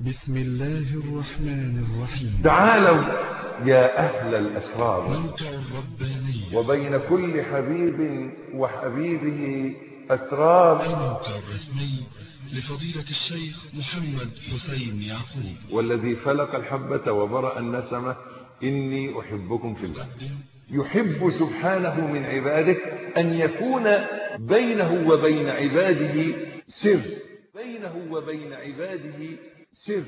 بسم الله الرحمن الرحيم. تعالوا يا أهل الأسرار، موقع الرباني وبين كل حبيب وحبيبه أسرار. الموقع الرسمي لفضيلة الشيخ محمد حسين يعقوب، والذي فلق الحبة وبرأ النسمة إني أحبكم في الله. يحب سبحانه من عباده أن يكون بينه وبين عباده سر، بينه وبين عباده سر.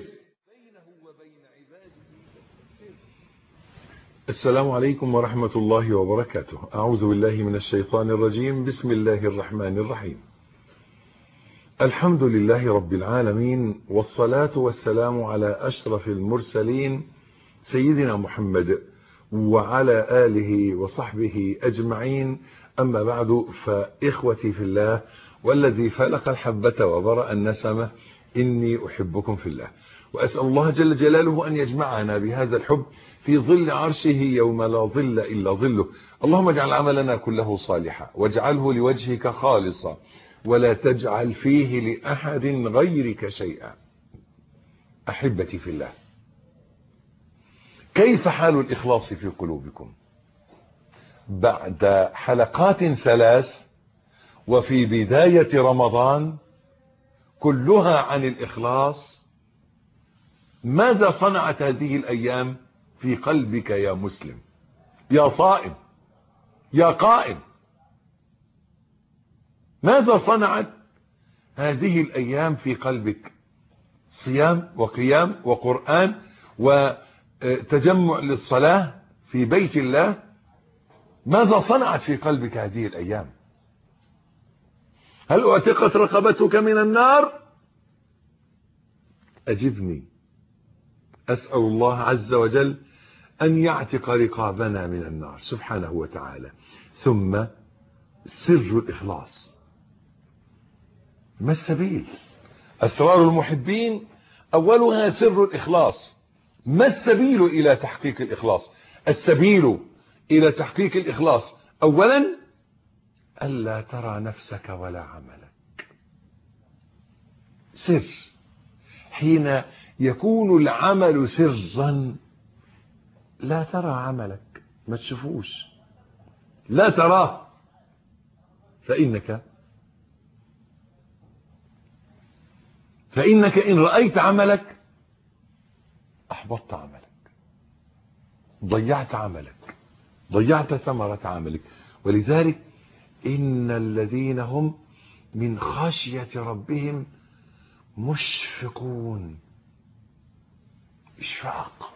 السلام عليكم ورحمة الله وبركاته. أعوذ بالله من الشيطان الرجيم. بسم الله الرحمن الرحيم. الحمد لله رب العالمين، والصلاة والسلام على أشرف المرسلين سيدنا محمد وعلى آله وصحبه أجمعين. أما بعد، فإخوتي في الله والذي فلق الحبة وبرأ النسمة إني أحبكم في الله، وأسأل الله جل جلاله أن يجمعنا بهذا الحب في ظل عرشه يوم لا ظل إلا ظله. اللهم اجعل عملنا كله صالحا، واجعله لوجهك خالصا، ولا تجعل فيه لأحد غيرك شيئا. أحبتي في الله، كيف حال الإخلاص في قلوبكم بعد حلقات 3 وفي بداية رمضان كلها عن الإخلاص؟ ماذا صنعت هذه الأيام في قلبك يا مسلم، يا صائم، يا قائم؟ ماذا صنعت هذه الأيام في قلبك؟ صيام وقيام وقرآن وتجمع للصلاة في بيت الله. ماذا صنعت في قلبك هذه الأيام؟ هل اعتقت رقبتك من النار؟ أجبني. أسأل الله عز وجل أن يعتق رقابنا من النار سبحانه وتعالى. ثم سر الإخلاص. ما السبيل؟ أسرار المحبين أولها سر الإخلاص. ما السبيل إلى تحقيق الإخلاص؟ السبيل إلى تحقيق الإخلاص أولا ألا ترى نفسك ولا عملك. سر. حين يكون العمل سرا لا ترى عملك، ما تشوفوش، لا تراه، فإنك إن رأيت عملك أحبطت عملك، ضيعت عملك، ضيعت ثمرة عملك. ولذلك إن الذين هم من خشية ربهم مشفقون. إشفاق،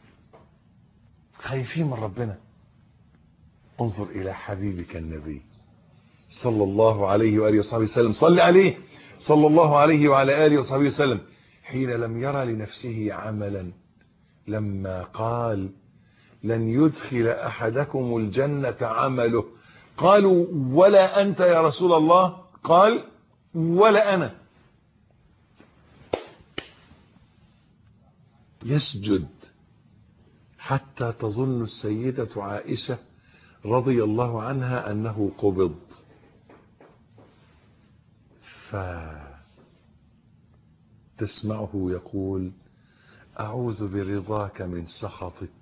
خايفين من ربنا. انظر إلى حبيبك النبي صلى الله عليه وآله وصحبه وسلم، صل عليه صلى الله عليه وعلى آله وصحبه وسلم، حين لم يرى لنفسه عملا، لما قال لن يدخل أحدكم الجنة عمله. قالوا ولا أنت يا رسول الله؟ قال ولا أنا. يسجد حتى تظن السيدة عائشة رضي الله عنها أنه قبض، فتسمعه يقول أعوذ برضاك من سخطك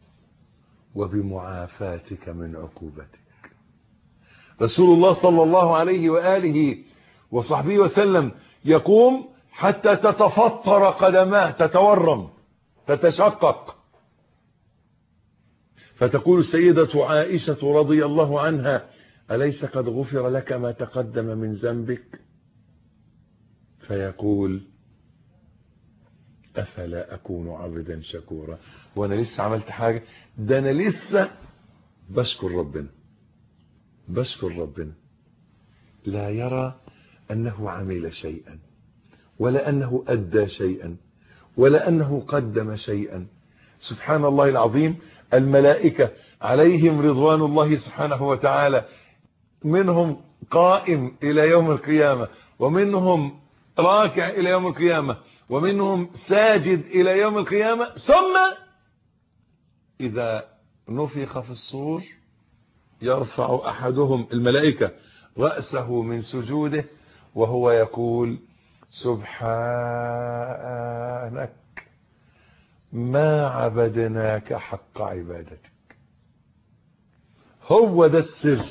وبمعافاتك من عقوبتك. رسول الله صلى الله عليه وآله وصحبه وسلم يقوم حتى تتفطر قدماه، تتورم، تتشقق، فتقول السيدة عائشة رضي الله عنها أليس قد غفر لك ما تقدم من ذنبك؟ فيقول أفلا أكون عبدا شكورا. وأنا لسه عملت حاجة؟ ده أنا لسه بشكر ربنا، بشكر ربنا. لا يرى أنه عمل شيئا، ولا أنه أدى شيئا، ولا أنه قدم شيئا. سبحان الله العظيم. الملائكة عليهم رضوان الله سبحانه وتعالى منهم قائم إلى يوم القيامة، ومنهم راكع إلى يوم القيامة، ومنهم ساجد إلى يوم القيامة. ثم إذا نفخ في الصور يرفع أحدهم الملائكة رأسه من سجوده وهو يقول سبحانك ما عبدناك حق عبادتك. هو ده السر،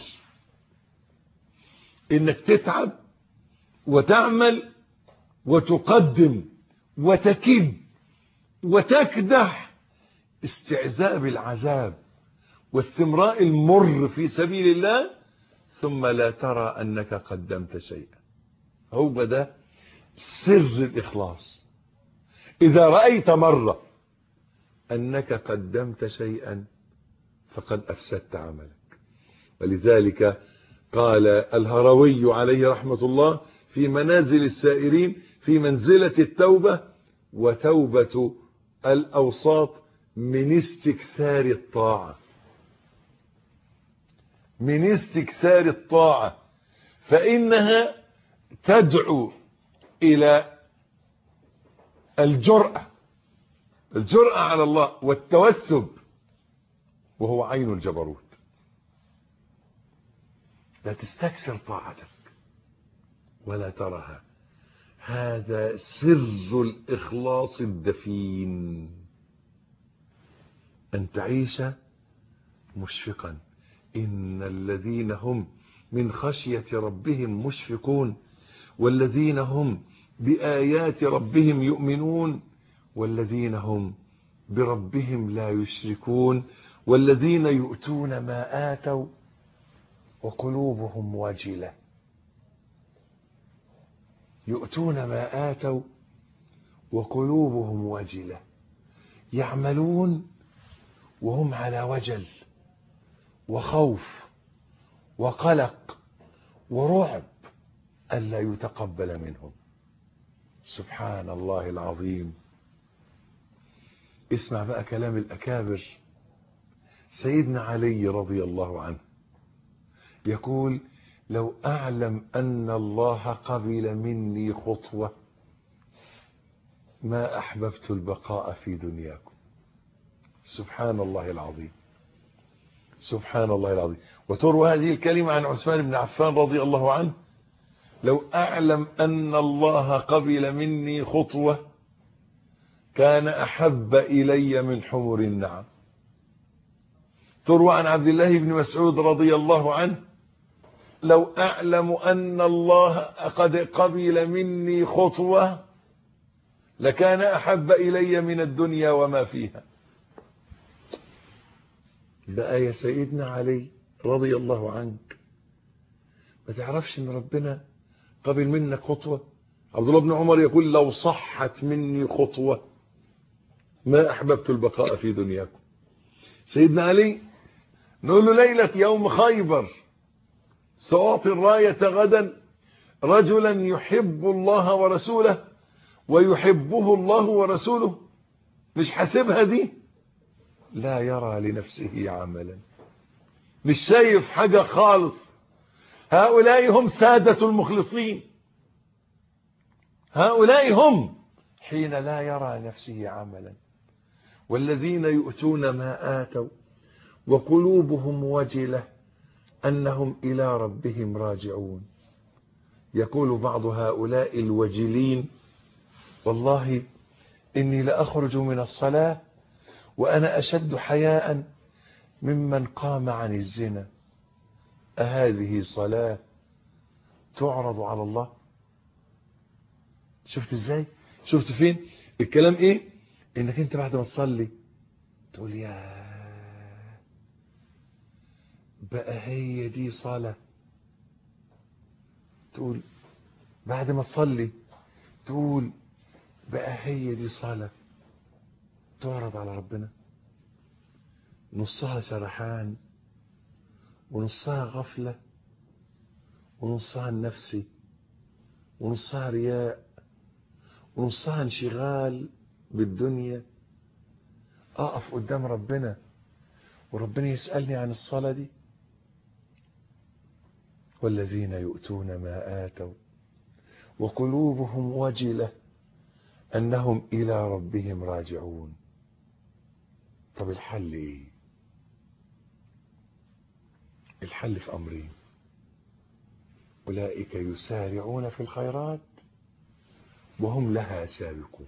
انك تتعب وتعمل وتقدم وتكد وتكدح استعزاء بالعذاب واستمراء المر في سبيل الله، ثم لا ترى أنك قدمت شيئا. هو ده سر الإخلاص. إذا رأيت مرة أنك قدمت شيئا فقد أفسدت عملك. ولذلك قال الهروي عليه رحمة الله في منازل السائرين في منزلة التوبة: وتوبة الأوساط من استكثار الطاعة، من استكثار الطاعة، فإنها تدعو إلى الجرأة على الله والتوسب، وهو عين الجبروت. لا تستكثر طاعتك ولا ترها. هذا سر الإخلاص الدفين، أن تعيش مشفقا. إن الذين هم من خشية ربهم مشفقون، والذين هم بآيات ربهم يؤمنون، والذين هم بربهم لا يشركون، والذين يؤتون ما آتوا وقلوبهم وجلة. يؤتون ما آتوا وقلوبهم وجلة، يعملون وهم على وجل وخوف وقلق ورعب ألا يتقبل منهم. سبحان الله العظيم. اسمع بقى كلام الأكابر. سيدنا علي رضي الله عنه يقول: لو أعلم أن الله قبل مني خطوة ما أحببت البقاء في دنياكم. سبحان الله العظيم، سبحان الله العظيم. وتروى هذه الكلمة عن عثمان بن عفان رضي الله عنه: لو أعلم أن الله قبل مني خطوة كان أحب إلي من حمر النعم. تروى عن عبد الله بن مسعود رضي الله عنه: لو أعلم أن الله قد قبل مني خطوة لكان أحب إلي من الدنيا وما فيها. بقى يا سيدنا علي رضي الله عنك ما تعرفش ان ربنا قبل منك خطوة؟ عبد الله بن عمر يقول: لو صحت مني خطوة ما أحببت البقاء في دنياكم. سيدنا علي نقول له: ليلة يوم خيبر سأعطي الراية غدا رجلا يحب الله ورسوله ويحبه الله ورسوله. مش حاسبها دي؟ لا يرى لنفسه عملا، مش شايف حاجة خالص. هؤلاء هم سادة المخلصين، هؤلاء هم حين لا يرى لنفسه عملا. والذين يؤتون ما آتوا وقلوبهم وجلة أنهم إلى ربهم راجعون. يقول بعض هؤلاء الوجلين: والله إني لأخرج من الصلاة وأنا أشد حياء ممن قام عن الزنا. أهذه صلاة تعرض على الله؟ شفت ازاي؟ شفت فين الكلام؟ ايه انك انت بعد ما تصلي تقول: يا بقى هي دي صلاة. تقول بعد ما تصلي تقول: بقى هي دي صلاة تعرض على ربنا. نصها سرحان ونصها غفلة ونصها النفسي ونصها رياء ونصها انشغال بالدنيا. اقف قدام ربنا وربنا يسألني عن الصلاة دي؟ والذين يؤتون ما آتوا وقلوبهم وجلة أنهم إلى ربهم راجعون. طب الحل إيه؟ الحل في أمرين: أولئك يسارعون في الخيرات وهم لها سابقون.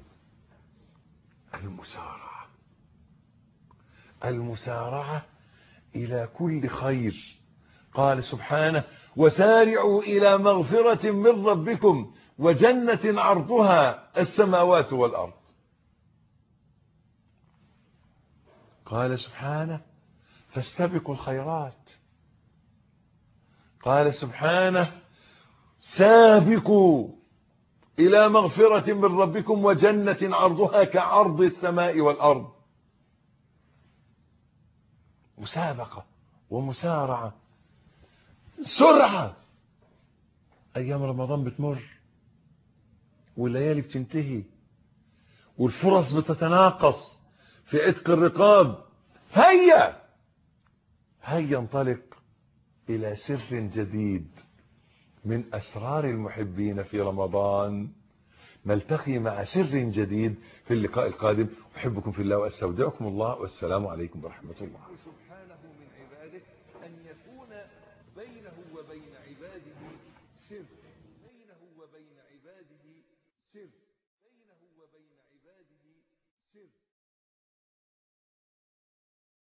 المسارعة إلى كل خير. قال سبحانه: وسارعوا إلى مغفرة من ربكم وجنة عرضها السماوات والأرض. قال سبحانه: فاستبقوا الخيرات. قال سبحانه: سابقوا إلى مغفرة من ربكم وجنة عرضها كعرض السماء والأرض. مسابقة ومسارعة، سرعة. أيام رمضان بتمر والليالي بتنتهي والفرص بتتناقص في عتق الرقاب. هيا انطلق إلى سر جديد من أسرار المحبين في رمضان. نلتقي مع سر جديد في اللقاء القادم. أحبكم في الله وأستودعكم الله، والسلام عليكم ورحمة الله. سبحانه من عباده أن يكون بينه وبين عباده سر، بينه وبين عباده سر، بينه وبين عباده سر.